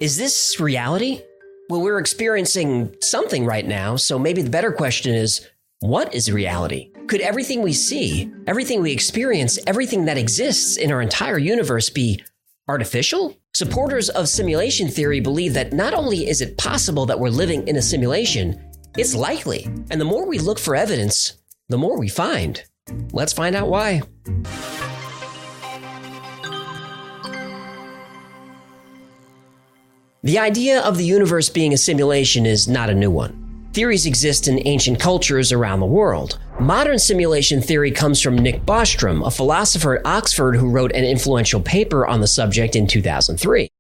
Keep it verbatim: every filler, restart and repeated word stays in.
Is this reality? Well, we're experiencing something right now, so maybe the better question is, what is reality? Could everything we see, everything we experience, everything that exists in our entire universe be artificial? Supporters of simulation theory believe that not only is it possible that we're living in a simulation, it's likely. And the more we look for evidence, the more we find. Let's find out why. The idea of the universe being a simulation is not a new one. Theories exist in ancient cultures around the world. Modern simulation theory comes from Nick Bostrom, a philosopher at Oxford who wrote an influential paper on the subject in two thousand three.